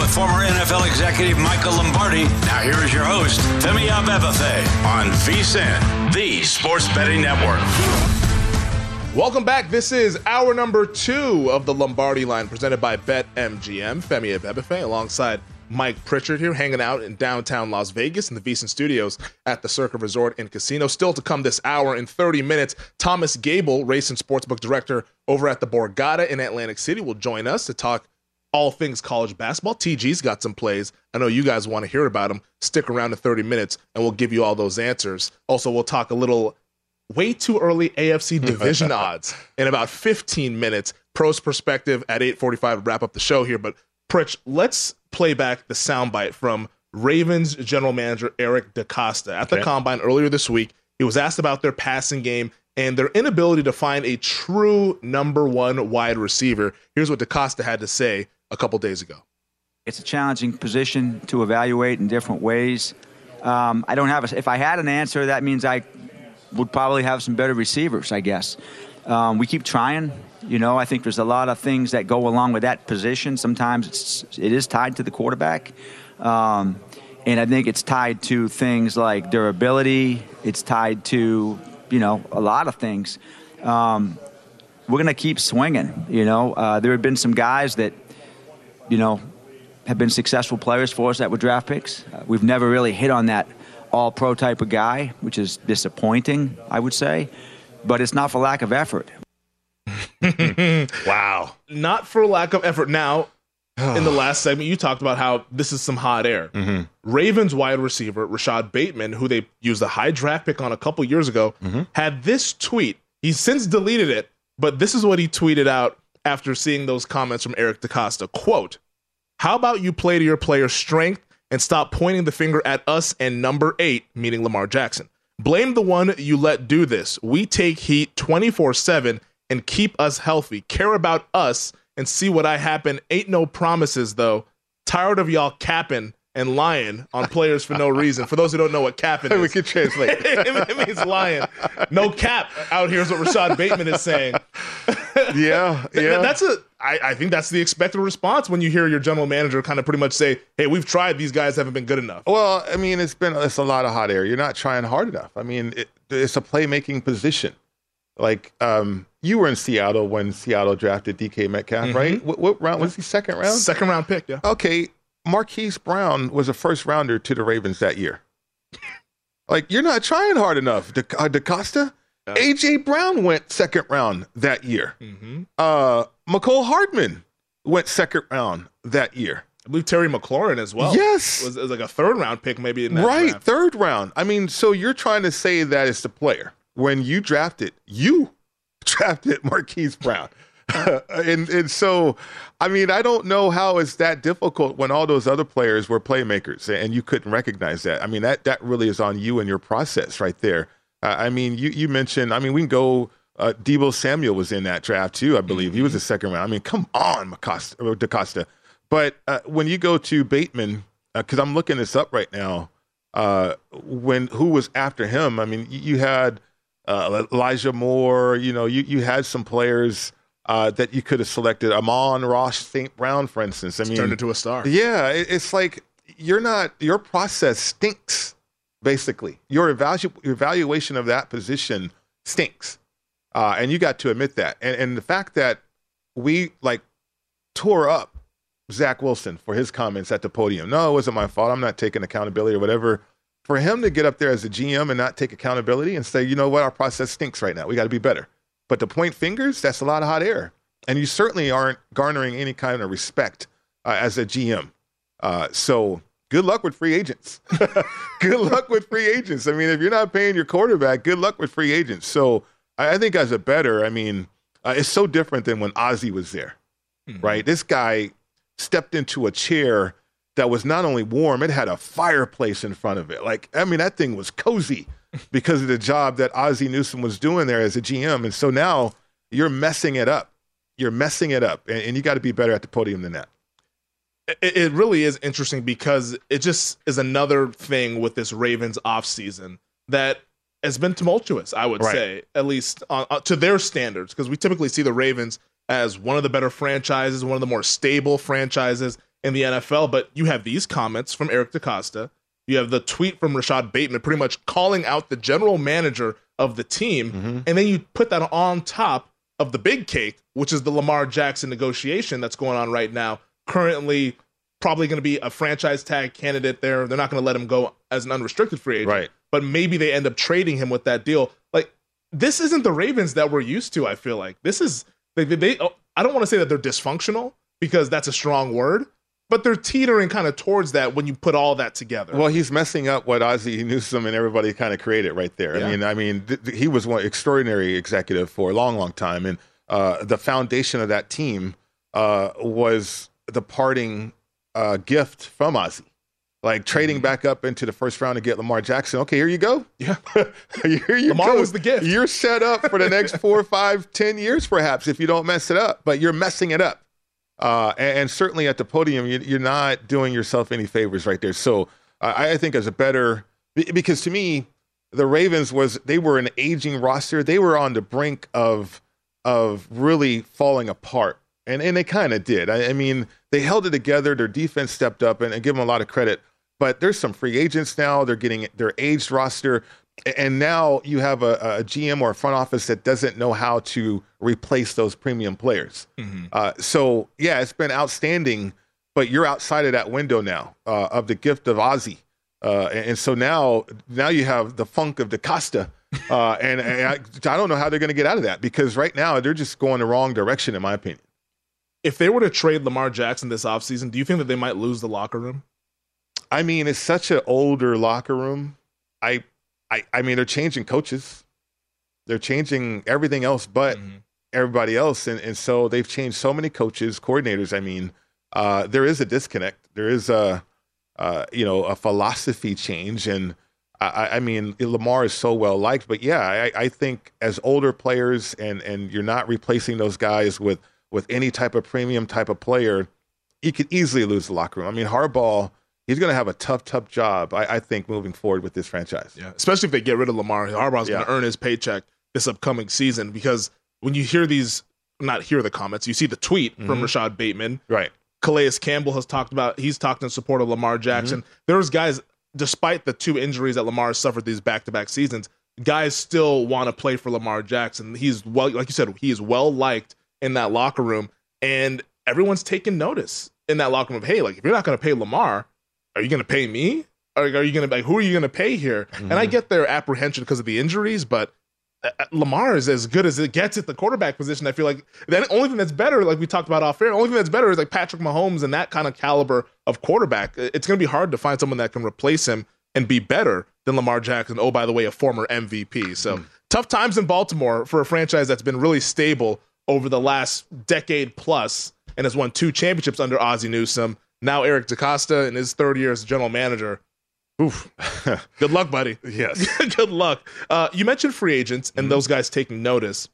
former NFL executive Michael Lombardi. Now here is your host, Femi Abebefe, on VSiN, the Sports Betting Network. Welcome back. This is hour number 2 of the Lombardi Line, presented by BetMGM. Femi Abebefe alongside Mike Pritchard here, hanging out in downtown Las Vegas in the VSiN studios at the Circa Resort and Casino. Still to come this hour in 30 minutes, Thomas Gable, race and sportsbook director over at the Borgata in Atlantic City, will join us to talk all things college basketball. TG's got some plays. I know you guys want to hear about them. Stick around to 30 minutes, and we'll give you all those answers. Also, we'll talk a little way too early AFC division odds in about 15 minutes. Pros Perspective at 8:45 to wrap up the show here. But, Pritch, let's play back the soundbite from Ravens general manager Eric DeCosta at the Combine earlier this week. He was asked about their passing game and their inability to find a true number one wide receiver. Here's what DeCosta had to say a couple days ago. It's a challenging position to evaluate in different ways. I don't have if I had an answer, that means I would probably have some better receivers, I guess. We keep trying. I think there's a lot of things that go along with that position. Sometimes it is tied to the quarterback. And I think it's tied to things like durability. It's tied to, a lot of things. We're going to keep swinging. There have been some guys that, have been successful players for us that were draft picks. We've never really hit on that all-pro type of guy, which is disappointing, I would say. But it's not for lack of effort. Wow. Not for lack of effort. Now, in the last segment, you talked about how this is some hot air. Mm-hmm. Ravens wide receiver Rashad Bateman, who they used a high draft pick on a couple years ago, had this tweet. He's since deleted it, but this is what he tweeted out after seeing those comments from Eric DeCosta. Quote, "How about you play to your player's strength and stop pointing the finger at us and number 8, meaning Lamar Jackson. Blame the one you let do this. We take heat 24/7 and keep us healthy. Care about us and see what I happen. Ain't no promises, though. Tired of y'all capping and lying on players for no reason." For those who don't know what capping is. We can translate. It means lying. No cap out here is what Rashad Bateman is saying. Yeah. I think that's the expected response when you hear your general manager kind of pretty much say, hey, we've tried. These guys haven't been good enough. Well, I mean, it's a lot of hot air. You're not trying hard enough. I mean, it's a playmaking position. Like, you were in Seattle when Seattle drafted DK Metcalf, right? What round? Was he second round? Second round pick, yeah. Okay, Marquise Brown was a first rounder to the Ravens that year. Like, you're not trying hard enough, DeCosta. Yeah. A.J. Brown went second round that year. McCole Hardman went second round that year. I believe Terry McLaurin as well. Yes. Was like a third round pick maybe in that right, draft. Third round. I mean, so you're trying to say that it's the player. When you drafted Marquise Brown. and so, I mean, I don't know how it's that difficult when all those other players were playmakers and you couldn't recognize that. I mean, that really is on you and your process right there. I mean, you mentioned, I mean, we can go, Deebo Samuel was in that draft too, I believe. He was the second round. I mean, come on, DeCosta. But when you go to Bateman, because I'm looking this up right now, who was after him, I mean, you had Elijah Moore, you had some players that you could have selected. Amon-Ra St. Brown, for instance. I mean, turned into a star. Yeah, it's like your process stinks, basically. Your evaluation of that position stinks. And you got to admit that. And the fact that we, tore up Zach Wilson for his comments at the podium. No, it wasn't my fault. I'm not taking accountability or whatever. For him to get up there as a GM and not take accountability and say, you know what, our process stinks right now. We got to be better. But to point fingers, that's a lot of hot air. And you certainly aren't garnering any kind of respect as a GM. So good luck with free agents. Good luck with free agents. I mean, if you're not paying your quarterback, good luck with free agents. So I think as a bettor, I mean, it's so different than when Ozzie was there, right? This guy stepped into a chair that was not only warm, it had a fireplace in front of it. That thing was cozy because of the job that Ozzie Newsome was doing there as a GM. And so now you're messing it up. You're messing it up. And you got to be better at the podium than that. It really is interesting because it just is another thing with this Ravens offseason that has been tumultuous, I would say, at least to their standards, because we typically see the Ravens as one of the better franchises, one of the more stable franchises, in the NFL. But you have these comments from Eric DeCosta. You have the tweet from Rashad Bateman pretty much calling out the general manager of the team. And then you put that on top of the big cake, which is the Lamar Jackson negotiation that's going on right now. Currently, probably going to be a franchise tag candidate there. They're not going to let him go as an unrestricted free agent. Right. But maybe they end up trading him with that deal. Like, this isn't the Ravens that we're used to, I feel like. This is, I don't want to say that they're dysfunctional, because that's a strong word, but they're teetering kind of towards that when you put all that together. Well, he's messing up what Ozzie Newsome and everybody kind of created right there. Yeah. I mean, he was one extraordinary executive for a long, long time, and the foundation of that team was the parting gift from Ozzie, like trading back up into the first round to get Lamar Jackson. Okay, here you go. Yeah, here you Lamar go. was the gift. You're set up for the next 4, 5, 10 years, perhaps, if you don't mess it up. But you're messing it up. And certainly at the podium, you're not doing yourself any favors right there. So I think as a better, because to me, the Ravens they were an aging roster. They were on the brink of really falling apart. And they kind of did. I mean, they held it together. Their defense stepped up, and give them a lot of credit. But there's some free agents now. They're getting their aged roster. And now you have a GM or a front office that doesn't know how to replace those premium players. So, yeah, it's been outstanding, but you're outside of that window now of the gift of Ozzie. And so now you have the funk of DeCosta. And I don't know how they're going to get out of that, because right now they're just going the wrong direction, in my opinion. If they were to trade Lamar Jackson this offseason, do you think that they might lose the locker room? I mean, it's such an older locker room. I mean, they're changing coaches. They're changing everything else but everybody else. And so they've changed so many coaches, coordinators. I mean, there is a disconnect. There is a philosophy change. And I mean, Lamar is so well liked. But yeah, I think as older players and you're not replacing those guys with any type of premium type of player, you could easily lose the locker room. I mean, Harbaugh, he's going to have a tough job, I think, moving forward with this franchise. Yeah, especially if they get rid of Lamar. Harbaugh's going to earn his paycheck this upcoming season, because when you hear the comments, you see the tweet from Rashad Bateman. Right. Calais Campbell he's talked in support of Lamar Jackson. There's guys, despite the 2 injuries that Lamar has suffered these back-to-back seasons, guys still want to play for Lamar Jackson. He's, well, like you said, he is well-liked in that locker room, and everyone's taking notice in that locker room. Hey, like, if you're not going to pay Lamar, are you going to pay me? Or are you going to, who are you going to pay here? And I get their apprehension because of the injuries, but Lamar is as good as it gets at the quarterback position. I feel like the only thing that's better, like we talked about off air, the only thing that's better is like Patrick Mahomes and that kind of caliber of quarterback. It's going to be hard to find someone that can replace him and be better than Lamar Jackson. Oh, by the way, a former MVP. So tough times in Baltimore for a franchise that's been really stable over the last decade plus and has won 2 championships under Ozzie Newsome. Now Eric DeCosta in his 3rd year as general manager. Oof. Good luck, buddy. Yes. Good luck. You mentioned free agents and those guys taking notice.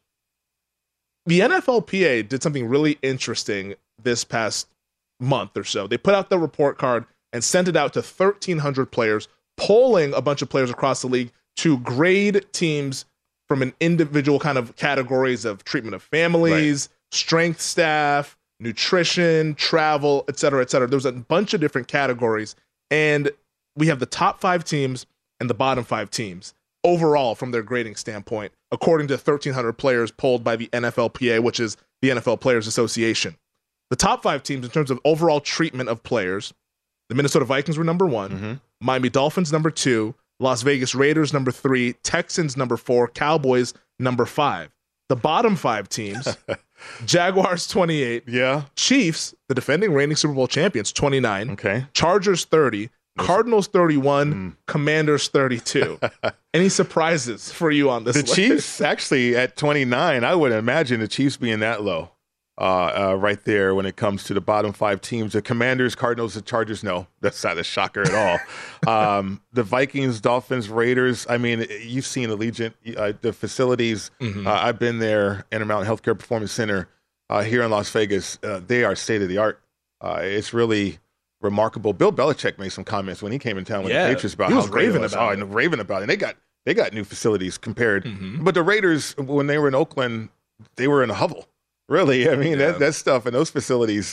The NFLPA did something really interesting this past month or so. They put out the report card and sent it out to 1,300 players, polling a bunch of players across the league to grade teams from an individual kind of categories of treatment of families, strength staff, nutrition, travel, et cetera, et cetera. There's a bunch of different categories. And we have the top 5 teams and the bottom 5 teams overall from their grading standpoint, according to 1,300 players polled by the NFLPA, which is the NFL Players Association. The top 5 teams in terms of overall treatment of players, the Minnesota Vikings were number 1, Miami Dolphins number 2, Las Vegas Raiders number 3, Texans number 4, Cowboys number 5. The bottom 5 teams, Jaguars 28, Chiefs, the defending reigning Super Bowl champions, 29, Chargers 30, Cardinals 31, Commanders 32. Any surprises for you on this The list? Chiefs actually at 29, I would imagine the Chiefs being that low right there when it comes to the bottom 5 teams. The Commanders, Cardinals, the Chargers, no, that's not a shocker at all. The Vikings, Dolphins, Raiders, I mean, you've seen Allegiant, the facilities. I've been there, Intermountain Healthcare Performance Center here in Las Vegas. They are state-of-the-art. It's really remarkable. Bill Belichick made some comments when he came in town with the Patriots about how great it was. Raving about it. And they got new facilities compared. But the Raiders, when they were in Oakland, they were in a hovel. Really, I mean, that stuff and those facilities,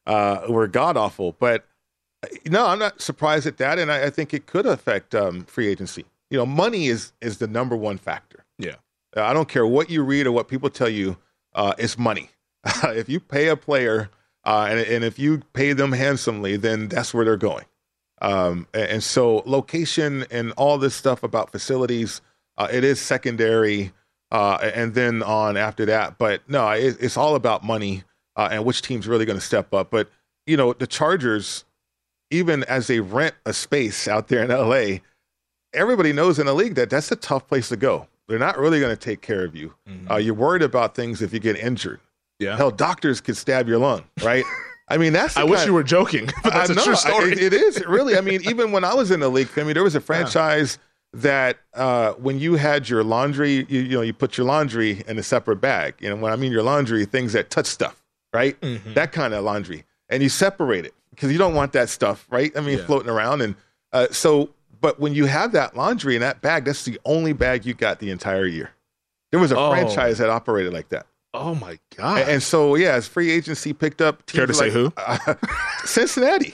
were god awful. But no, I'm not surprised at that, and I think it could affect free agency. Money is the number one factor. Yeah. I don't care what you read or what people tell you, it's money. If you pay a player and if you pay them handsomely, then that's where they're going. And so location and all this stuff about facilities, it is secondary, and then on after that. But no, it's all about money and which team's really going to step up. But, the Chargers, even as they rent a space out there in L.A., everybody knows in the league that that's a tough place to go. They're not really going to take care of you. Mm-hmm. You're worried about things if you get injured. Yeah. Hell, doctors could stab your lung, right? I mean, I wish you were joking, but that's a true story. It is, really. I mean, even when I was in the league, there was a franchise that when you had your laundry, you put your laundry in a separate bag. When I mean your laundry, things that touch stuff, right? Mm-hmm. That kind of laundry. And you separate it because you don't want that stuff, right? Floating around. And but when you have that laundry in that bag, that's the only bag you got the entire year. There was a franchise that operated like that. Oh, my God. And so, as free agency picked up. Care to say who? Cincinnati.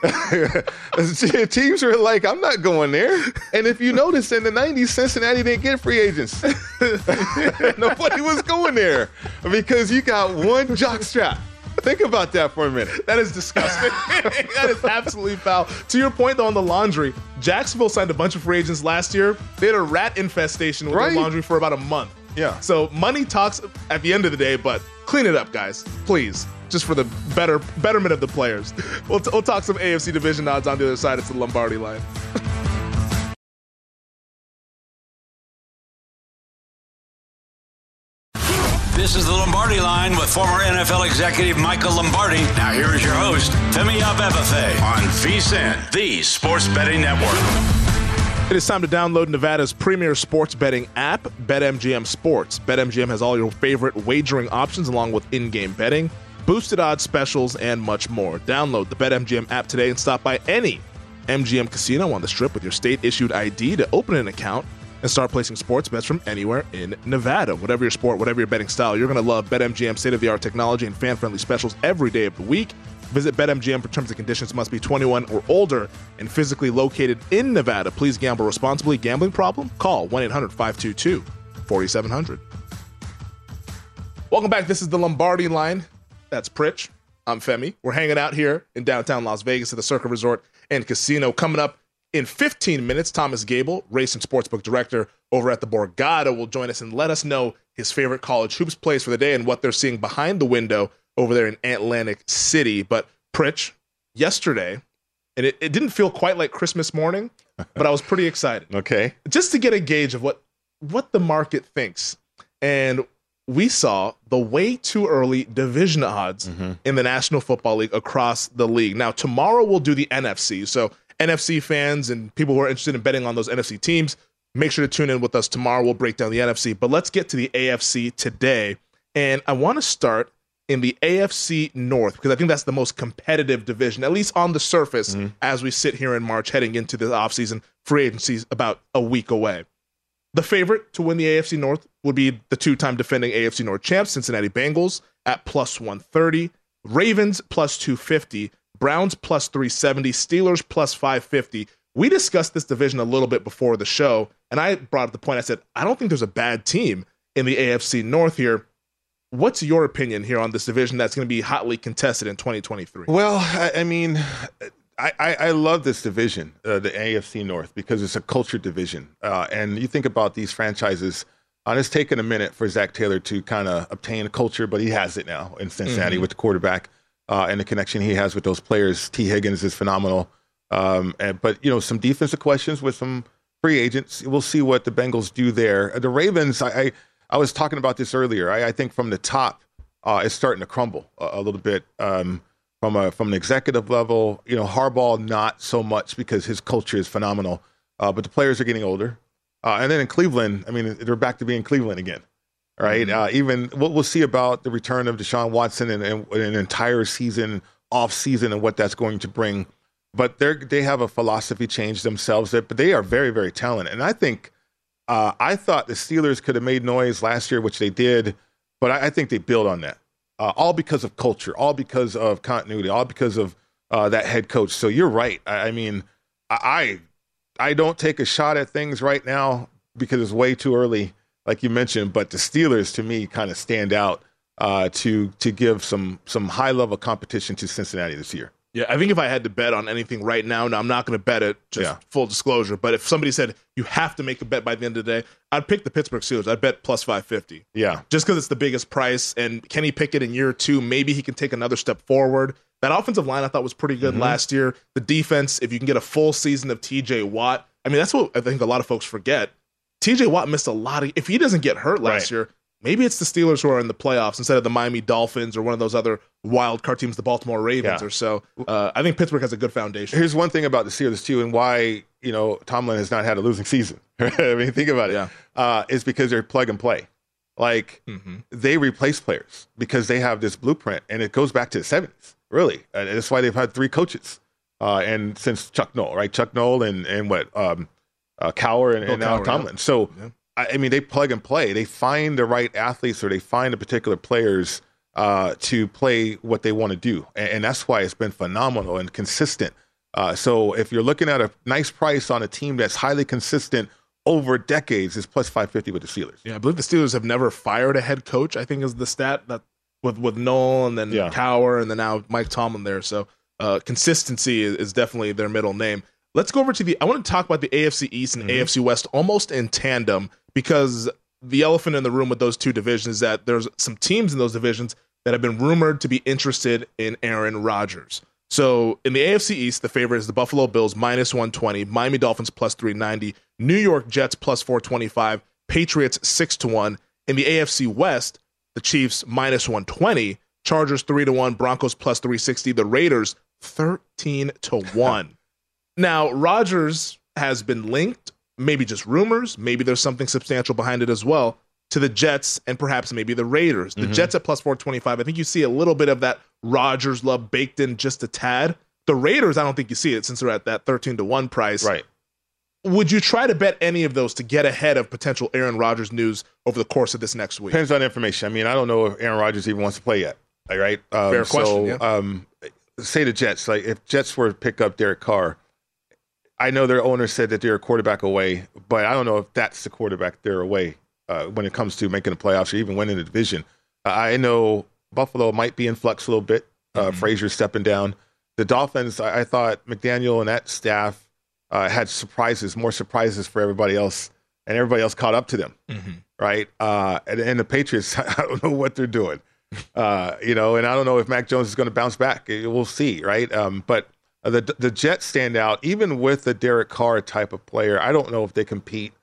Teams were like, I'm not going there. And if you notice, in the 90s, Cincinnati didn't get free agents. Nobody was going there because you got one jockstrap. Think about that for a minute. That is disgusting. That is absolutely foul. To your point, though, on the laundry, Jacksonville signed a bunch of free agents last year. They had a rat infestation with their laundry for about a month. Yeah. So money talks at the end of the day, but clean it up, guys. Please. Just for the betterment of the players. We'll talk some AFC division odds on the other side. It's the Lombardi line. This is the Lombardi Line with former NFL executive Michael Lombardi. Now here is your host, Femi Abebefe, on VSiN, the Sports Betting Network. It is time to download Nevada's premier sports betting app, BetMGM Sports. BetMGM has all your favorite wagering options along with in-game betting, boosted odds specials, and much more. Download the BetMGM app today and stop by any MGM casino on the Strip with your state-issued ID to open an account and start placing sports bets from anywhere in Nevada. Whatever your sport, whatever your betting style, you're going to love BetMGM state-of-the-art technology and fan-friendly specials every day of the week. Visit BetMGM for terms and conditions. Must be 21 or older and physically located in Nevada. Please gamble responsibly. Gambling problem? Call 1-800-522-4700. Welcome back. This is the Lombardi Line. That's Pritch. I'm Femi. We're hanging out here in downtown Las Vegas at the Circa Resort and Casino. Coming up in 15 minutes, Thomas Gable, race and sportsbook director over at the Borgata, will join us and let us know his favorite college hoops plays for the day and what they're seeing behind the window over there in Atlantic City. But Pritch, yesterday, and it didn't feel quite like Christmas morning, but I was pretty excited. Okay. Just to get a gauge of what the market thinks. And we saw the way too early division odds in the National Football League across the league. Now, tomorrow we'll do the NFC. So NFC fans and people who are interested in betting on those NFC teams, make sure to tune in with us tomorrow. We'll break down the NFC. But let's get to the AFC today. And I want to start in the AFC North because I think that's the most competitive division, at least on the surface, as we sit here in March heading into the offseason. Free agency about a week away. The favorite to win the AFC North would be the two-time defending AFC North champs, Cincinnati Bengals, at plus 130. Ravens, plus 250. Browns plus 370, Steelers plus 550. We discussed this division a little bit before the show, and I brought up the point. I said, I don't think there's a bad team in the AFC North here. What's your opinion here on this division that's going to be hotly contested in 2023? Well, I mean, I love this division, the AFC North, because it's a culture division. And you think about these franchises, it's taken a minute for Zach Taylor to kind of obtain a culture, but he has it now in Cincinnati with the quarterback. And the connection he has with those players. T. Higgins is phenomenal. But some defensive questions with some free agents. We'll see what the Bengals do there. The Ravens, I was talking about this earlier. I think from the top, it's starting to crumble a little bit from an executive level. Harbaugh, not so much because his culture is phenomenal. But the players are getting older. And then in Cleveland, they're back to being Cleveland again. Right. Even we'll see about the return of Deshaun Watson and an entire season, off season, and what that's going to bring. But they have a philosophy change themselves, but they are very, very talented. And I think I thought the Steelers could have made noise last year, which they did, but I think they build on that. all because of culture, all because of continuity, all because of that head coach. So you're right. I mean, I don't take a shot at things right now because it's way too early, like you mentioned. But the Steelers, to me, kind of stand out to give some high level competition to Cincinnati this year. Yeah, I think if I had to bet on anything right now, I'm not going to bet it, just full disclosure, but if somebody said you have to make a bet by the end of the day, I'd pick the Pittsburgh Steelers. I'd bet plus 550. Yeah. Just because it's the biggest price, and Kenny Pickett in year 2, maybe he can take another step forward. That offensive line I thought was pretty good last year. The defense, if you can get a full season of TJ Watt, I mean, that's what I think a lot of folks forget. TJ Watt missed a lot of, if he doesn't get hurt last year, maybe it's the Steelers who are in the playoffs instead of the Miami Dolphins or one of those other wild card teams, the Baltimore Ravens or so. I think Pittsburgh has a good foundation. Here's one thing about the Steelers, too, and why, Tomlin has not had a losing season. I mean, think about it. It's because they're plug and play. Like, they replace players because they have this blueprint, and it goes back to the 70s, really. And that's why they've had 3 coaches. And since Chuck Noll, right? Chuck Noll and Cowher and now Tomlin. So, I mean, they plug and play. They find the right athletes or they find the particular players to play what they want to do. And that's why it's been phenomenal and consistent. So if you're looking at a nice price on a team that's highly consistent over decades, it's plus 550 with the Steelers. Yeah, I believe the Steelers have never fired a head coach, I think is the stat, that with Noel and then Cowher and then now Mike Tomlin there. So consistency is definitely their middle name. Let's go over to I want to talk about the AFC East and AFC West almost in tandem, because the elephant in the room with those two divisions is that there's some teams in those divisions that have been rumored to be interested in Aaron Rodgers. So in the AFC East, the favorite is the Buffalo Bills minus 120, Miami Dolphins plus 390, New York Jets plus 425, Patriots 6-1. In the AFC West, the Chiefs minus 120, Chargers 3-1, Broncos plus 360, the Raiders 13-1. Now, Rodgers has been linked, maybe just rumors, maybe there's something substantial behind it as well, to the Jets and perhaps maybe the Raiders. The Jets at plus 425, I think you see a little bit of that Rodgers love baked in just a tad. The Raiders, I don't think you see it since they're at that 13-1 price. Right. Would you try to bet any of those to get ahead of potential Aaron Rodgers news over the course of this next week? Depends on information. I mean, I don't know if Aaron Rodgers even wants to play yet. Right? Fair question, say the Jets, like if Jets were to pick up Derek Carr, I know their owner said that they're a quarterback away, but I don't know if that's the quarterback they're away when it comes to making the playoffs or even winning the division. I know Buffalo might be in flux a little bit. Frazier stepping down. The Dolphins, I thought McDaniel and that staff had more surprises for everybody else, and everybody else caught up to them, right? And the Patriots, I don't know what they're doing, and I don't know if Mac Jones is going to bounce back. We'll see, right? But the Jets stand out, even with the Derek Carr type of player. I don't know if they compete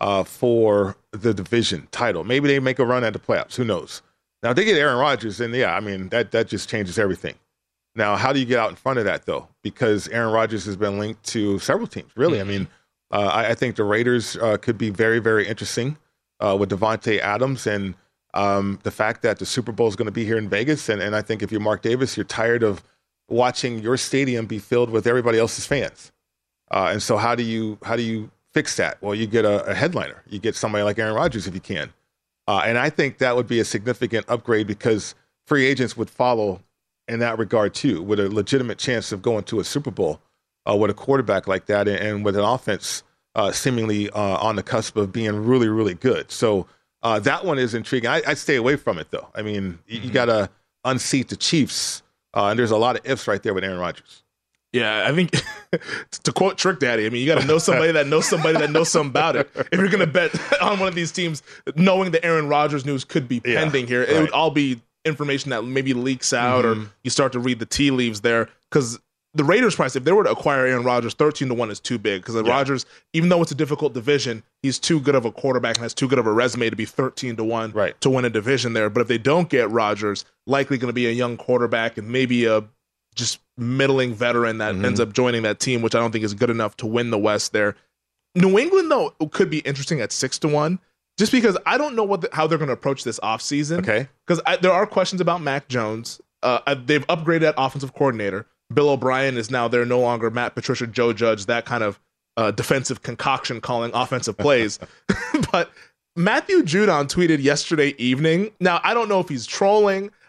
for the division title. Maybe they make a run at the playoffs. Who knows? Now, if they get Aaron Rodgers, then I mean, that just changes everything. Now, how do you get out in front of that, though? Because Aaron Rodgers has been linked to several teams, really. I mean, I think the Raiders could be very, very interesting with Devontae Adams and the fact that the Super Bowl is going to be here in Vegas. And I think if you're Mark Davis, you're tired of watching your stadium be filled with everybody else's fans. And so how do you fix that? Well, you get a headliner. You get somebody like Aaron Rodgers if you can. And I think that would be a significant upgrade because free agents would follow in that regard too, with a legitimate chance of going to a Super Bowl with a quarterback like that and with an offense seemingly on the cusp of being really, really good. So that one is intriguing. I'd stay away from it, though. I mean, you got to unseat the Chiefs, and there's a lot of ifs right there with Aaron Rodgers. Yeah, I think to quote Trick Daddy, I mean, you got to know somebody that knows somebody that knows something about it. If you're going to bet on one of these teams, knowing the Aaron Rodgers news could be pending here, it would all be information that maybe leaks out or you start to read the tea leaves there. Because the Raiders price, if they were to acquire Aaron Rodgers, 13-1 is too big. Because Rodgers, even though it's a difficult division, he's too good of a quarterback and has too good of a resume to be 13-1 to win a division there. But if they don't get Rodgers, likely going to be a young quarterback and maybe a just middling veteran that ends up joining that team, which I don't think is good enough to win the West there. New England, though, could be interesting at 6-1, just because I don't know how they're going to approach this offseason. Okay. Because there are questions about Mac Jones. They've upgraded that offensive coordinator. Bill O'Brien is now there, no longer Matt Patricia, Joe Judge, that kind of defensive concoction calling offensive plays. But Matthew Judon tweeted yesterday evening. Now, I don't know if he's trolling.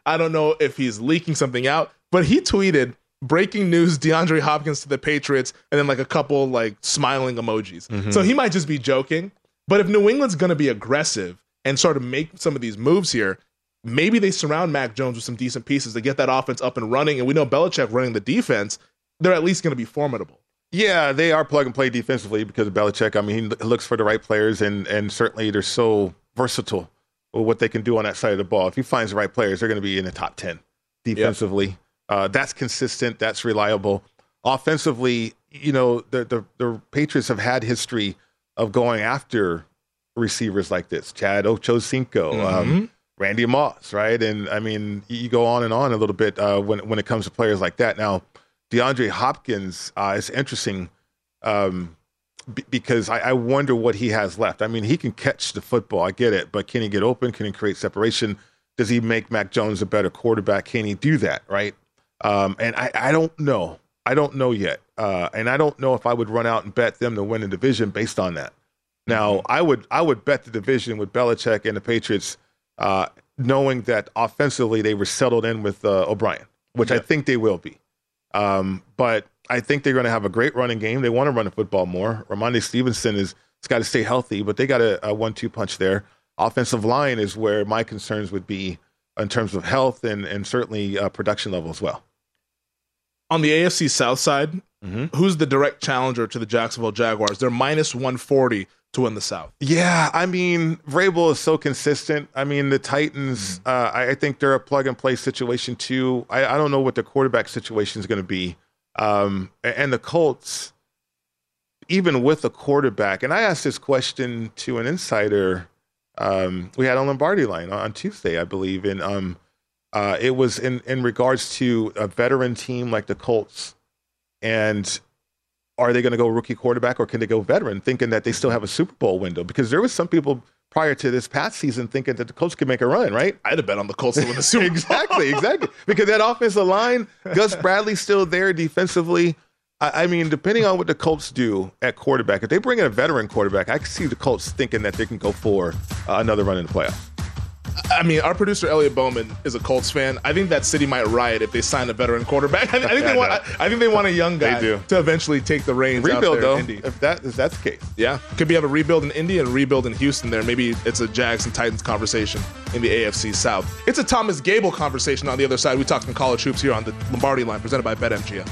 I don't know if he's leaking something out, but he tweeted, breaking news, DeAndre Hopkins to the Patriots, and then like a couple like smiling emojis. Mm-hmm. So he might just be joking. But if New England's going to be aggressive and sort of make some of these moves here, maybe they surround Mac Jones with some decent pieces to get that offense up and running. And we know Belichick running the defense, they're at least going to be formidable. Yeah, they are plug and play defensively because of Belichick. I mean, he looks for the right players, and certainly they're so versatile with what they can do on that side of the ball. If he finds the right players, they're going to be in the top 10 defensively. Yep. That's consistent. That's reliable. Offensively, the Patriots have had history of going after receivers like this. Chad Ochocinco, Randy Moss, right? And, I mean, you go on and on a little bit when it comes to players like that. Now, DeAndre Hopkins is interesting because I wonder what he has left. I mean, he can catch the football. I get it. But can he get open? Can he create separation? Does he make Mac Jones a better quarterback? Can he do that, right? And I don't know. I don't know yet. And I don't know if I would run out and bet them to win the division based on that. Now, I would bet the division with Belichick and the Patriots knowing that offensively they were settled in with O'Brien, which I think they will be. But I think they're going to have a great running game. They want to run the football more. Ramondre Stevenson has got to stay healthy, but they got a 1-2 punch there. Offensive line is where my concerns would be in terms of health and certainly production level as well. On the AFC South side, who's the direct challenger to the Jacksonville Jaguars? They're minus 140 to win the South. Yeah, I mean, Vrabel is so consistent. I mean, the Titans, I think they're a plug-and-play situation, too. I don't know what the quarterback situation is going to be. And the Colts, even with a quarterback, and I asked this question to an insider we had on Lombardi Line on Tuesday, I believe, and it was in regards to a veteran team like the Colts, and are they going to go rookie quarterback or can they go veteran, thinking that they still have a Super Bowl window? Because there was some people prior to this past season thinking that the Colts could make a run, right? I'd have bet on the Colts to win the Super Bowl. Exactly. Because that offensive line, Gus Bradley's still there defensively. I mean, depending on what the Colts do at quarterback, if they bring in a veteran quarterback, I can see the Colts thinking that they can go for another run in the playoffs. I mean, our producer Elliot Bowman is a Colts fan. I think that city might riot if they sign a veteran quarterback. I think they want a young guy to eventually take the reins. Rebuild out there though, in Indy. if that's the case. Yeah, could be have a rebuild in Indy and a rebuild in Houston. There, maybe it's a Jags and Titans conversation in the AFC South. It's a Thomas Gable conversation on the other side. We talk some college hoops here on the Lombardi Line, presented by BetMGM.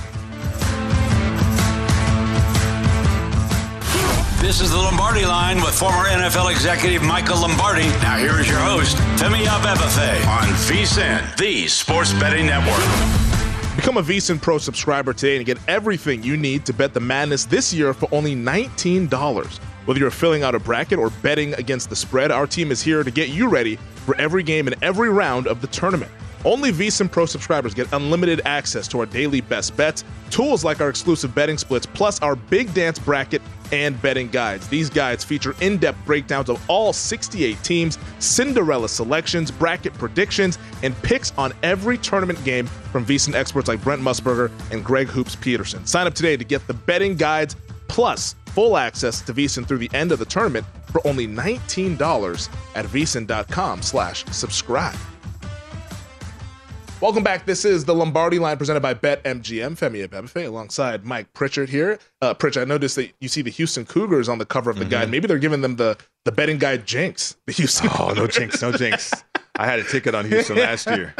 This is the Lombardi Line with former NFL executive Michael Lombardi. Now here is your host, Femi Abebefe, on VSiN, the Sports Betting Network. Become a VSiN Pro subscriber today and get everything you need to bet the madness this year for only $19. Whether you're filling out a bracket or betting against the spread, our team is here to get you ready for every game and every round of the tournament. Only VSiN Pro subscribers get unlimited access to our daily best bets, tools like our exclusive betting splits, plus our big dance bracket and betting guides. These guides feature in-depth breakdowns of all 68 teams, Cinderella selections, bracket predictions, and picks on every tournament game from VSiN experts like Brent Musburger and Greg Hoops Peterson. Sign up today to get the betting guides plus full access to VSiN through the end of the tournament for only $19 at vsin.com/subscribe. Welcome back. This is the Lombardi Line presented by BetMGM. Femi Abebefe alongside Mike Pritchard here. Pritchard, I noticed that you see the Houston Cougars on the cover of the guide. Maybe they're giving them the betting guide jinx. The Houston Cougars. No jinx. I had a ticket on Houston last year.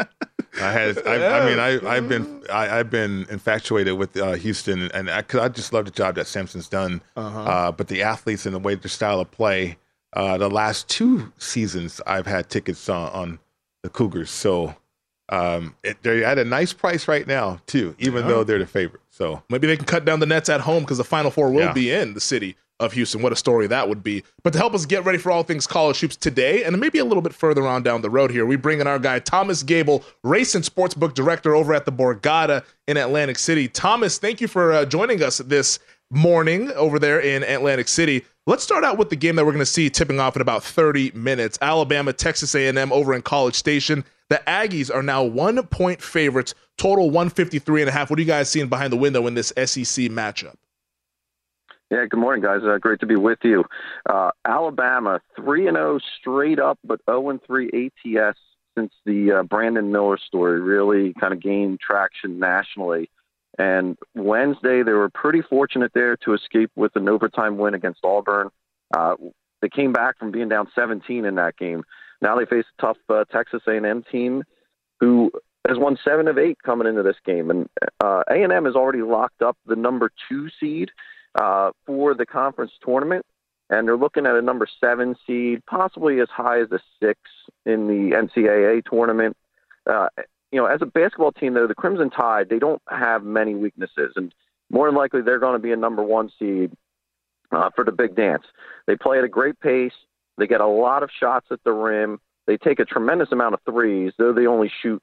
I've been infatuated with Houston, and I just love the job that Sampson's done. But the athletes and the way their style of play, the last 2 seasons I've had tickets on the Cougars. So they're at a nice price right now too, even though they're the favorite. So maybe they can cut down the nets at home because the Final Four will be in the city of Houston. What a story that would be. But to help us get ready for all things college hoops today, and maybe a little bit further on down the road here, we bring in our guy, Thomas Gable, race and sportsbook director over at the Borgata in Atlantic City. Thomas, thank you for joining us this morning over there in Atlantic City. Let's start out with the game that we're going to see tipping off in about 30 minutes. Alabama, Texas A&M over in College Station. The Aggies are now 1-point favorites, total 153.5. What are you guys seeing behind the window in this SEC matchup? Yeah, good morning, guys. Great to be with you. Alabama, 3-0 straight up, but 0-3 ATS since the Brandon Miller story really kind of gained traction nationally. And Wednesday, they were pretty fortunate there to escape with an overtime win against Auburn. They came back from being down 17 in that game. Now they face a tough Texas A&M team who has won 7 of 8 coming into this game. And A&M has already locked up the number 2 seed for the conference tournament. And they're looking at a number 7 seed, possibly as high as a 6 in the NCAA tournament. As a basketball team, though, the Crimson Tide, they don't have many weaknesses. And more than likely, they're going to be a number 1 seed for the big dance. They play at a great pace. They get a lot of shots at the rim. They take a tremendous amount of threes, though they only shoot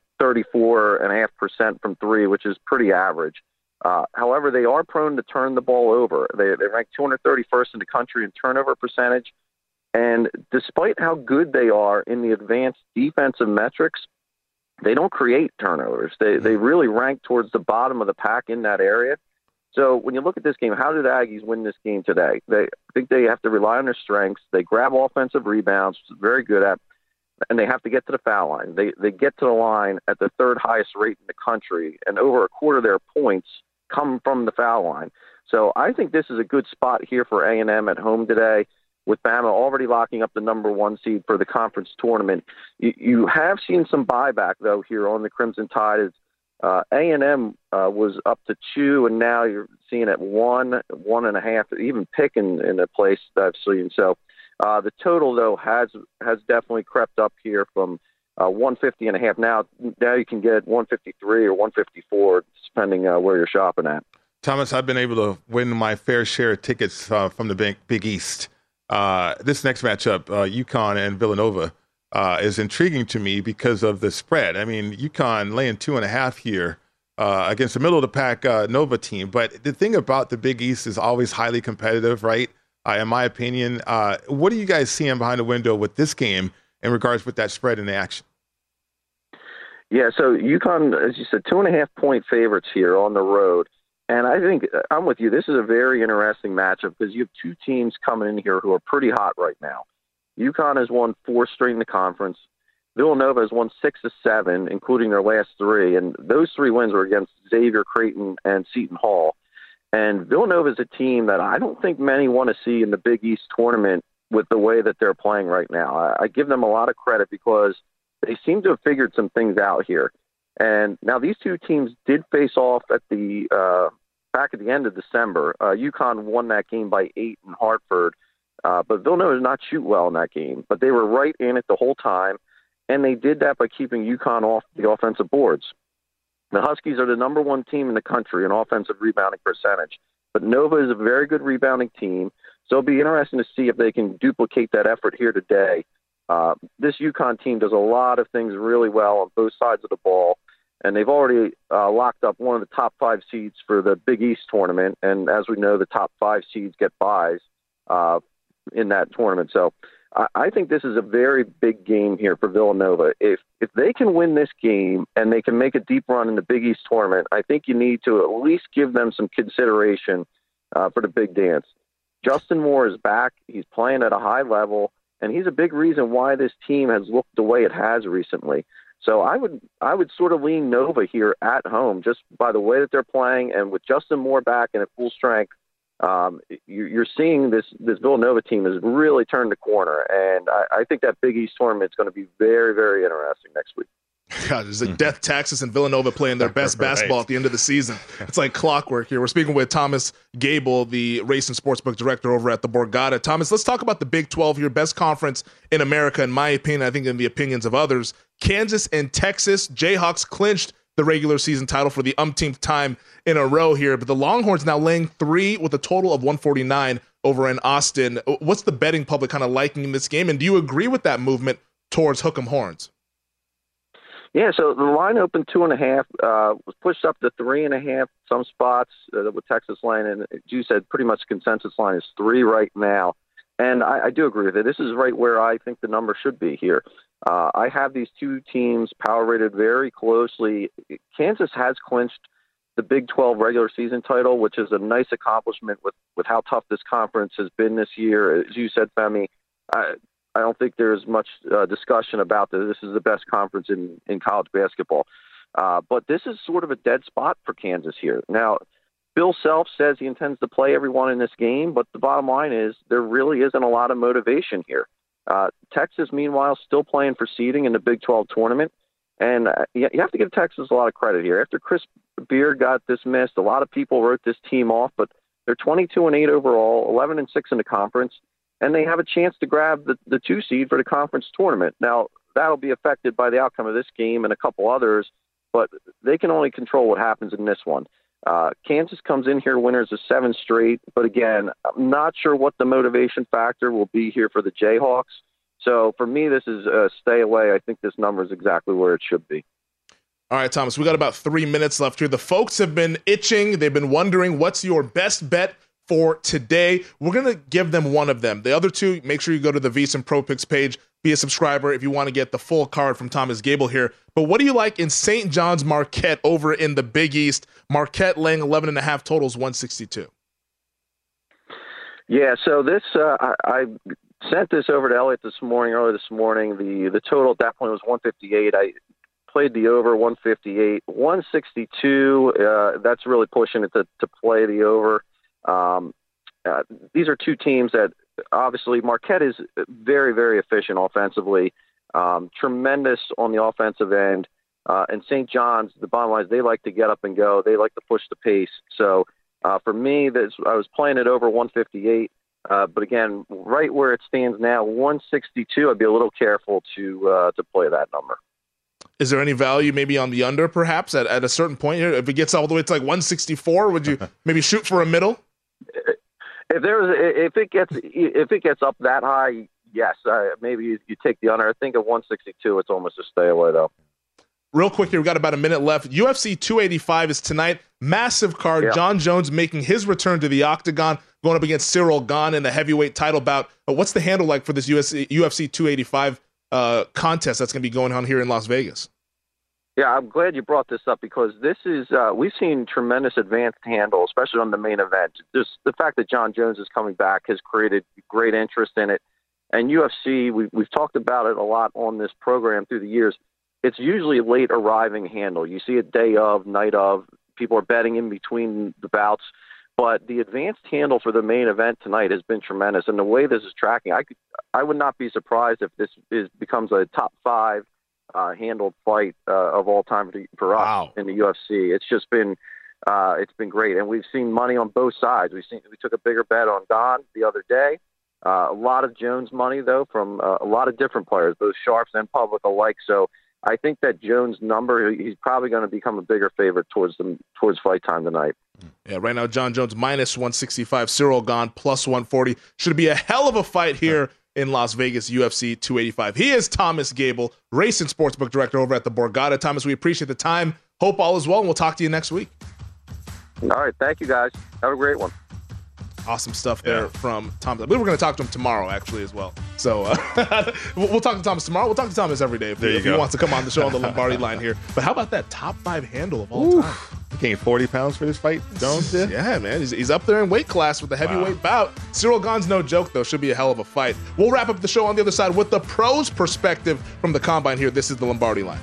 34.5% from 3, which is pretty average. However, they are prone to turn the ball over. They rank 231st in the country in turnover percentage. And despite how good they are in the advanced defensive metrics, they don't create turnovers. They really rank towards the bottom of the pack in that area. So when you look at this game, how did Aggies win this game today? I think they have to rely on their strengths. They grab offensive rebounds, which is very good at, and they have to get to the foul line. They get to the line at the 3rd highest rate in the country, and over a quarter of their points come from the foul line. So I think this is a good spot here for A&M at home today, with Bama already locking up the number 1 seed for the conference tournament. You have seen some buyback, though, here on the Crimson Tide. As A&M was up to 2, and now you're seeing it 1, 1.5, even picking in a place that I've seen. So the total, though, has definitely crept up here from 150.5. Now you can get 153 or 154, depending where you're shopping at. Thomas, I've been able to win my fair share of tickets from the Big East. This next matchup, UConn and Villanova, is intriguing to me because of the spread. I mean, UConn laying 2.5 here against the middle-of-the-pack Nova team. But the thing about the Big East is always highly competitive, right? In my opinion. What are you guys seeing behind the window with this game in regards with that spread in the action? Yeah, so UConn, as you said, 2.5-point favorites here on the road. And I think I'm with you. This is a very interesting matchup because you have 2 teams coming in here who are pretty hot right now. UConn has won 4 straight in the conference. Villanova has won 6 of 7, including their last 3. And those 3 wins were against Xavier, Creighton, and Seton Hall. And Villanova is a team that I don't think many want to see in the Big East tournament with the way that they're playing right now. I give them a lot of credit because they seem to have figured some things out here. And now these 2 teams did face off at the back at the end of December. UConn won that game by 8 in Hartford, but Villanova did not shoot well in that game. But they were right in it the whole time, and they did that by keeping UConn off the offensive boards. The Huskies are the number 1 team in the country in offensive rebounding percentage, but Nova is a very good rebounding team, so it'll be interesting to see if they can duplicate that effort here today. This UConn team does a lot of things really well on both sides of the ball, and they've already locked up one of the top 5 seeds for the Big East tournament, and as we know, the top 5 seeds get buys in that tournament. So I think this is a very big game here for Villanova. If they can win this game and they can make a deep run in the Big East tournament, I think you need to at least give them some consideration for the big dance. Justin Moore is back. He's playing at a high level, and he's a big reason why this team has looked the way it has recently. So I would sort of lean Nova here at home just by the way that they're playing, and with Justin Moore back and at full strength, you're seeing this Villanova team has really turned the corner, and I think that Big East tournament is going to be very, very interesting next week. God, there's a death taxes and Villanova playing their best basketball at the end of the season. It's like clockwork here. We're speaking with Thomas Gable, the race and sportsbook director over at the Borgata. Thomas, let's talk about the Big 12 here, best conference in America, in my opinion, I think in the opinions of others. Kansas and Texas, Jayhawks clinched the regular season title for the umpteenth time in a row here, but the Longhorns now laying 3 with a total of 149 over in Austin. What's the betting public kind of liking in this game, and do you agree with that movement towards Hook'em Horns? Yeah, so the line opened 2.5, was pushed up to 3.5 some spots with Texas line, and as you said, pretty much consensus line is 3 right now. And I do agree with it. This is right where I think the number should be here. I have these 2 teams power rated very closely. Kansas has clinched the Big 12 regular season title, which is a nice accomplishment with how tough this conference has been this year. As you said, Femi, I don't think there's much discussion about this. This is the best conference in college basketball. But this is sort of a dead spot for Kansas here. Now, Bill Self says he intends to play everyone in this game, but the bottom line is there really isn't a lot of motivation here. Texas, meanwhile, still playing for seeding in the Big 12 tournament. And you have to give Texas a lot of credit here. After Chris Beard got dismissed, a lot of people wrote this team off, but they're 22-8 overall, 11-6 in the conference, and they have a chance to grab the 2 seed for the conference tournament. Now, that'll be affected by the outcome of this game and a couple others, but they can only control what happens in this one. Kansas comes in here winners of 7 straight, but again, I'm not sure what the motivation factor will be here for the Jayhawks. So for me, this is a stay away. I think this number is exactly where it should be. All right, Thomas, we got about 3 minutes left here. The folks have been itching. They've been wondering what's your best bet for today. We're going to give them one of them. The other two, make sure you go to the VSiN Pro Picks page, be a subscriber if you want to get the full card from Thomas Gable here. But what do you like in St. John's Marquette over in the Big East? Marquette laying 11.5, totals 162. Yeah, so this I sent this over to Elliot early this morning. The total definitely was 158. I played the over 158, 162. That's really pushing it to play the over. These are two teams that obviously Marquette is very, very efficient offensively, tremendous on the offensive end. And St. John's, the bottom line is they like to get up and go. They like to push the pace. So for me, I was playing it over 158. But again, right where it stands now, 162, I'd be a little careful to play that number. Is there any value maybe on the under, perhaps, at a certain point here? If it gets all the way to like 164, would you maybe shoot for a middle? If it gets up that high, yes, maybe you take the under. I think at 162, it's almost a stay away, though. Real quick here, we've got about a minute left. UFC 285 is tonight. Massive card. Yeah. John Jones making his return to the octagon, going up against Cyril Gane in the heavyweight title bout. But what's the handle like for this UFC 285 contest that's going to be going on here in Las Vegas? Yeah, I'm glad you brought this up because this is we've seen tremendous advanced handle, especially on the main event. Just the fact that John Jones is coming back has created great interest in it. And UFC, we've talked about it a lot on this program through the years. It's usually late arriving handle. You see it day of, night of. People are betting in between the bouts. But the advanced handle for the main event tonight has been tremendous. And the way this is tracking, I would not be surprised if this becomes a top 5 handled fight of all time for us in the UFC. It's just been it's been great. And we've seen money on both sides. We took a bigger bet on Gane the other day. A lot of Jones money, though, from a lot of different players, both sharps and public alike. So I think that Jones number, he's probably going to become a bigger favorite towards fight time tonight. Yeah, right now John Jones minus 165, Cyril Gane plus 140. Should be a hell of a fight here in Las Vegas, UFC 285. He is Thomas Gable, race and sportsbook director over at the Borgata. Thomas, we appreciate the time. Hope all is well, and we'll talk to you next week. All right, thank you, guys. Have a great one. Awesome stuff there from Thomas. We were going to talk to him tomorrow, actually, as well. So we'll talk to Thomas tomorrow. We'll talk to Thomas every day if he wants to come on the show on the Lombardi line here. But how about that top 5 handle of all time? He gained 40 pounds for this fight, Jones did? Yeah, man. He's up there in weight class with the heavyweight bout. Cyril Gane's no joke, though. Should be a hell of a fight. We'll wrap up the show on the other side with the pros' perspective from the Combine here. This is the Lombardi line.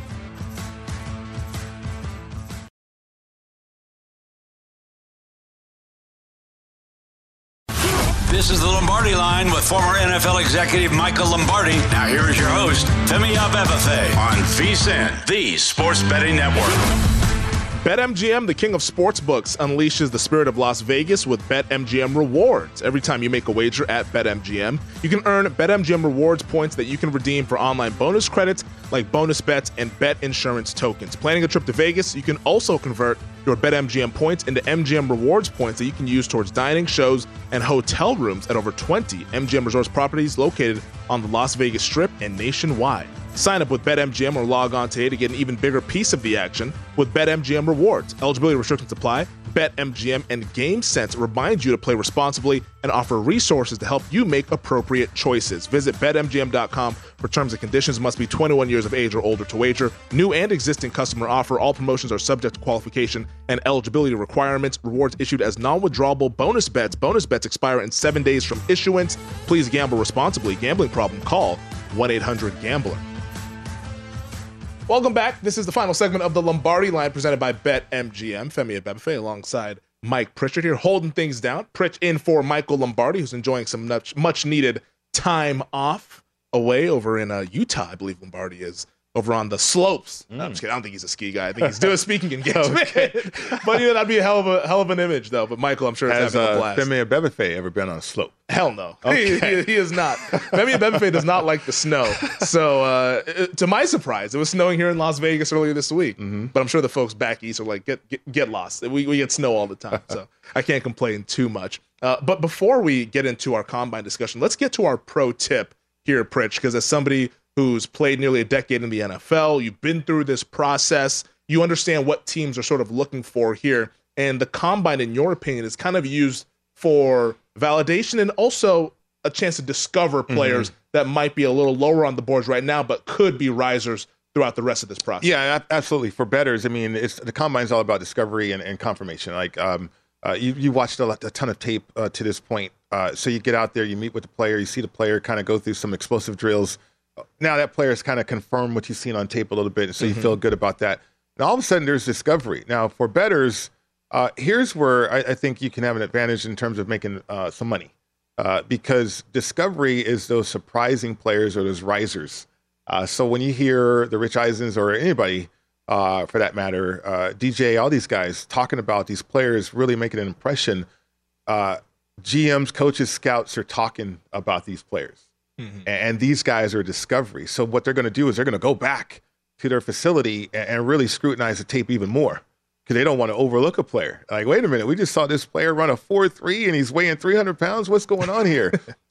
This is the Lombardi Line with former NFL executive Michael Lombardi. Now here is your host, Femi Abebefe, on VSiN, the Sports Betting Network. BetMGM, the king of sportsbooks, unleashes the spirit of Las Vegas with BetMGM Rewards. Every time you make a wager at BetMGM, you can earn BetMGM Rewards points that you can redeem for online bonus credits like bonus bets and bet insurance tokens. Planning a trip to Vegas, you can also convert your BetMGM points into MGM Rewards points that you can use towards dining, shows, and hotel rooms at over 20 MGM Resorts properties located on the Las Vegas Strip and nationwide. Sign up with BetMGM or log on today to get an even bigger piece of the action with BetMGM Rewards. Eligibility restrictions apply. BetMGM and GameSense remind you to play responsibly and offer resources to help you make appropriate choices. Visit BetMGM.com for terms and conditions. Must be 21 years of age or older to wager. New and existing customer offer. All promotions are subject to qualification and eligibility requirements. Rewards issued as non-withdrawable bonus bets. Bonus bets expire in 7 days from issuance. Please gamble responsibly. Gambling problem? Call 1-800-GAMBLER. Welcome back. This is the final segment of the Lombardi Line presented by BetMGM. Femi Abebefe alongside Mike Pritchard here, holding things down. Pritch in for Michael Lombardi, who's enjoying some much-needed time off away over in Utah, I believe Lombardi is, over on the slopes. No, I'm just kidding. I don't think he's a ski guy. I think he's doing a speaking engagement. But that'd be a hell of an image, though. But Michael, I'm sure is having a blast. Has Femi Abebefe ever been on a slope? Hell no. Okay. He is not. Femi Abebefe does not like the snow. So, to my surprise, it was snowing here in Las Vegas earlier this week. But I'm sure the folks back east are like, get lost. We get snow all the time. So I can't complain too much. But before we get into our combine discussion, let's get to our pro tip here, Pritch, because as somebody who's played nearly a decade in the NFL, you've been through this process, you understand what teams are sort of looking for here. And the combine, in your opinion, is kind of used for validation and also a chance to discover players that might be a little lower on the boards right now, but could be risers throughout the rest of this process. Yeah, absolutely. For bettors, I mean, the combine's all about discovery and confirmation. Like you watched a ton of tape to this point. So you get out there, you meet with the player, you see the player kind of go through some explosive drills. Now that player's kind of confirmed what you've seen on tape a little bit, so you feel good about that. And all of a sudden, there's discovery. Now, for bettors, here's where I think you can have an advantage in terms of making some money, because discovery is those surprising players or those risers. So when you hear the Rich Eisens or anybody, for that matter, DJ, all these guys talking about these players really making an impression, GMs, coaches, scouts are talking about these players. And these guys are a discovery. So what they're going to do is they're going to go back to their facility and really scrutinize the tape even more, because they don't want to overlook a player. Like, wait a minute, we just saw this player run a 4.3 and he's weighing 300 pounds. What's going on here?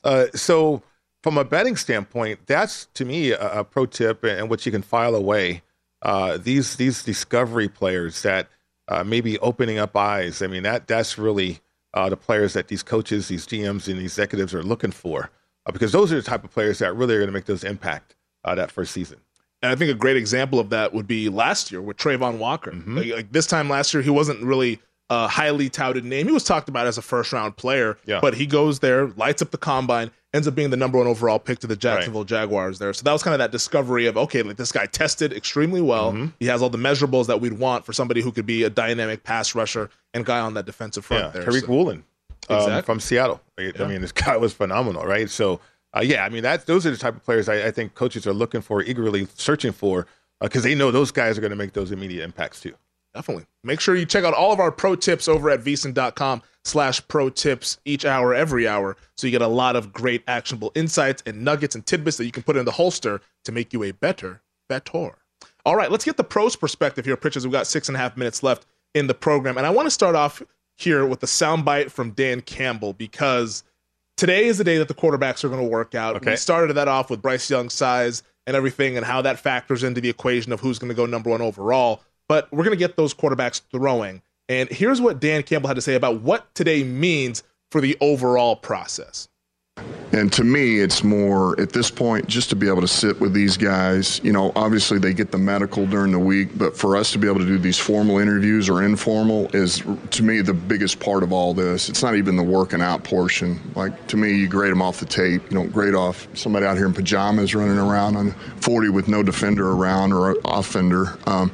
So from a betting standpoint, that's, to me, a pro tip and what you can file away. These discovery players that may be opening up eyes. I mean, that's really the players that these coaches, these GMs, and executives are looking for. Because those are the type of players that really are going to make those impact that first season. And I think a great example of that would be last year with Trayvon Walker. Like this time last year, he wasn't really a highly touted name. He was talked about as a first-round player, but he goes there, lights up the combine, ends up being the number 1 overall pick to the Jacksonville Jaguars there. So that was kind of that discovery of, okay, like this guy tested extremely well. He has all the measurables that we'd want for somebody who could be a dynamic pass rusher and guy on that defensive front there. Tariq Woolen. From Seattle. I mean, this guy was phenomenal, right? So, I mean, those are the type of players I think coaches are looking for, eagerly searching for, because they know those guys are going to make those immediate impacts too. Definitely. Make sure you check out all of our pro tips over at VSiN.com/pro tips each hour, every hour, so you get a lot of great actionable insights and nuggets and tidbits that you can put in the holster to make you a better bettor. All right, let's get the pros perspective here, Pritch, as we've got 6.5 minutes left in the program. And I want to start off here with the soundbite from Dan Campbell, because today is the day that the quarterbacks are going to work out. We started that off with Bryce Young's size and everything and how that factors into the equation of who's going to go number 1 overall. But we're going to get those quarterbacks throwing. And here's what Dan Campbell had to say about what today means for the overall process. And to me, it's more, at this point, just to be able to sit with these guys. You know, obviously they get the medical during the week, but for us to be able to do these formal interviews or informal is, to me, the biggest part of all this. It's not even the working out portion. Like, to me, you grade them off the tape. You don't grade off somebody out here in pajamas running around on 40 with no defender around or offender. But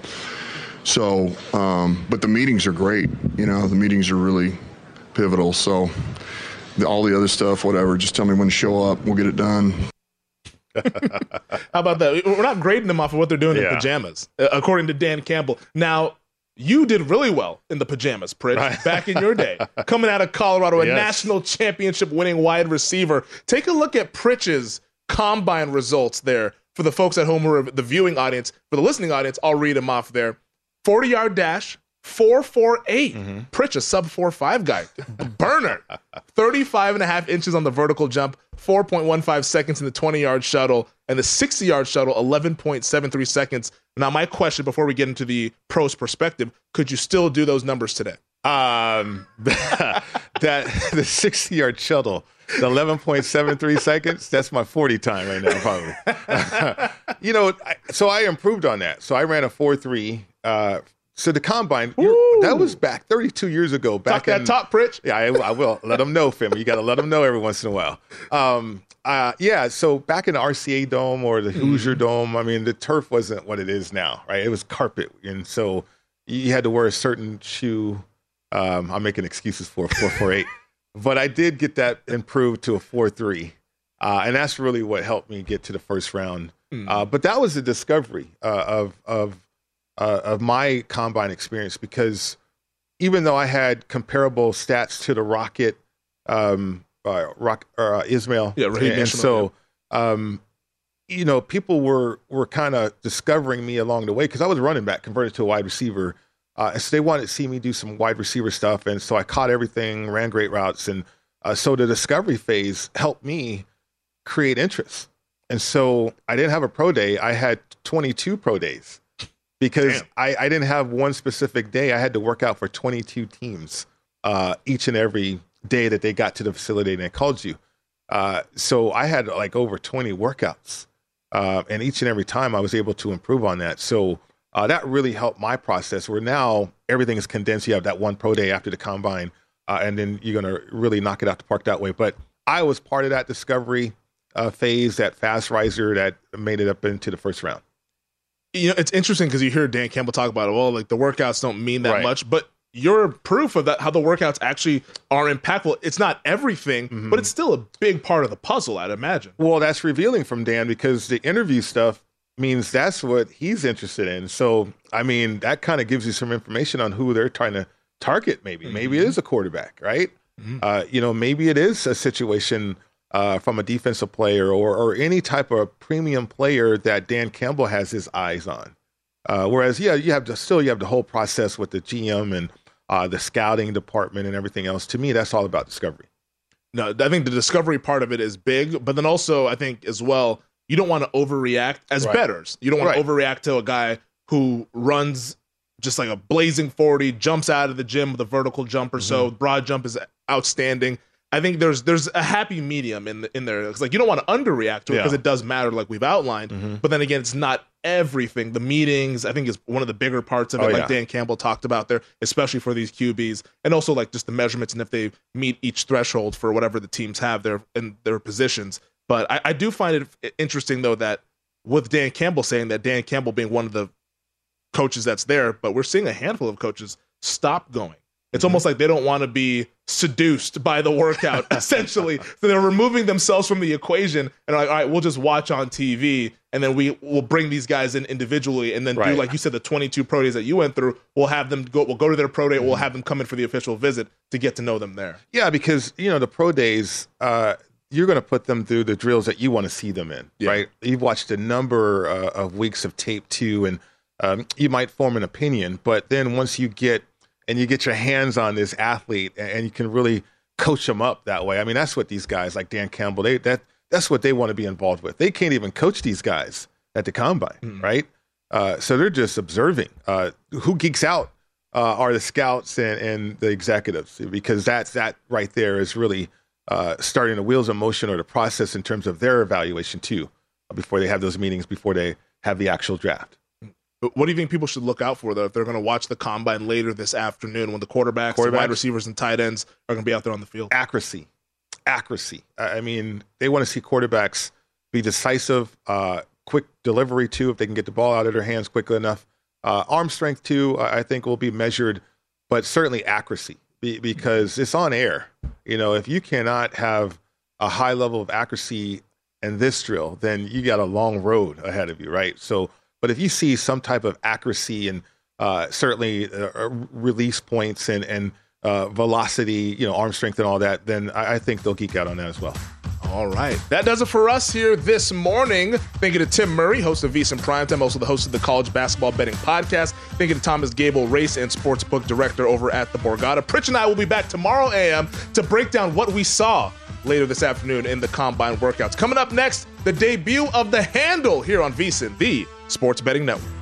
the meetings are great. You know, the meetings are really pivotal. So all the other stuff, whatever, just tell me when to show up. We'll get it done. How about that? We're not grading them off of what they're doing in pajamas, according to Dan Campbell. Now, you did really well in the pajamas, Pritch, back in your day. Coming out of Colorado, a national championship winning wide receiver. Take a look at Pritch's combine results there for the folks at home who are the viewing audience. For the listening audience, I'll read them off there. 40-yard dash, 4.48. Pritch, a sub 4.5 guy. Burner. 35.5 inches on the vertical jump, 4.15 seconds in the 20-yard shuttle, and the 60-yard shuttle 11.73 seconds. Now, my question before we get into the pros perspective, could you still do those numbers today? That the 60-yard shuttle, the 11.73 seconds, that's my 40 time right now, probably. So I improved on that. So I ran a 4.3. So the combine, that was back 32 years ago. Talk that talk, Pritch. Yeah, I will. Let them know, Femi. You got to let them know every once in a while. So back in the RCA Dome or the Hoosier Dome, I mean, the turf wasn't what it is now, right? It was carpet. And so you had to wear a certain shoe. I'm making excuses for a 4.48. But I did get that improved to a 4.3. And that's really what helped me get to the first round. But that was the discovery of my combine experience, because even though I had comparable stats to the Rocket, Ismail, and so people were kind of discovering me along the way, because I was running back converted to a wide receiver, so they wanted to see me do some wide receiver stuff, and so I caught everything, ran great routes, and so the discovery phase helped me create interest. And so I didn't have a pro day; I had 22 pro days. Because I didn't have one specific day. I had to work out for 22 teams each and every day that they got to the facility and they called you. So I had like over 20 workouts. And each and every time I was able to improve on that. So that really helped my process, where now everything is condensed. You have that one pro day after the combine, and then you're going to really knock it out the park that way. But I was part of that discovery phase, that fast riser that made it up into the first round. It's interesting because you hear Dan Campbell talk about it. Well, like the workouts don't mean that much, but you're proof of that, how the workouts actually are impactful. It's not everything, but it's still a big part of the puzzle, I'd imagine. Well, that's revealing from Dan, because the interview stuff means that's what he's interested in. So, I mean, that kind of gives you some information on who they're trying to target. Maybe it is a quarterback, right? Maybe it is a situation from a defensive player or any type of premium player that Dan Campbell has his eyes on. Whereas, you have the whole process with the GM and the scouting department and everything else. To me, that's all about discovery. No, I think the discovery part of it is big, but then also I think as well, you don't want to overreact as bettors. You don't want to overreact to a guy who runs just like a blazing 40, jumps out of the gym with a vertical jump or so. Broad jump is outstanding. I think there's a happy medium in there. It's like you don't want to underreact to it because it does matter, like we've outlined. But then again, it's not everything. The meetings, I think, is one of the bigger parts of it, like Dan Campbell talked about there, especially for these QBs, and also like just the measurements and if they meet each threshold for whatever the teams have there in their positions. But I do find it interesting, though, that with Dan Campbell saying that, Dan Campbell being one of the coaches that's there, but we're seeing a handful of coaches stop going. It's almost like they don't want to be seduced by the workout, essentially. So they're removing themselves from the equation and are like, all right, we'll just watch on TV, and then we'll bring these guys in individually, and then do, like you said, the 22 pro days that you went through. We'll have them go. We'll go to their pro day. We'll have them come in for the official visit to get to know them there. Yeah, because the pro days, you're going to put them through the drills that you want to see them in, right? You've watched a number of weeks of tape too, and you might form an opinion, but then once you get your hands on this athlete and you can really coach them up that way. I mean, that's what these guys like Dan Campbell, that's what they want to be involved with. They can't even coach these guys at the combine, right? So they're just observing. Who geeks out are the scouts and the executives, because that right there is really starting the wheels in motion, or the process in terms of their evaluation too, before they have those meetings, before they have the actual draft. What do you think people should look out for, though, if they're going to watch the combine later this afternoon when the quarterbacks, the wide receivers, and tight ends are going to be out there on the field? Accuracy. I mean, they want to see quarterbacks be decisive, quick delivery, too, if they can get the ball out of their hands quickly enough. Arm strength, too, I think will be measured, but certainly accuracy, because it's on air. If you cannot have a high level of accuracy in this drill, then you got a long road ahead of you, right? But if you see some type of accuracy and certainly release points and velocity, arm strength and all that, then I think they'll geek out on that as well. All right. That does it for us here this morning. Thank you to Tim Murray, host of VSiN Primetime, also the host of the College Basketball Betting Podcast. Thank you to Thomas Gable, race and sportsbook director over at the Borgata. Pritch and I will be back tomorrow AM to break down what we saw later this afternoon in the Combine workouts. Coming up next, the debut of The Handle here on VSiN, the Sports Betting Network.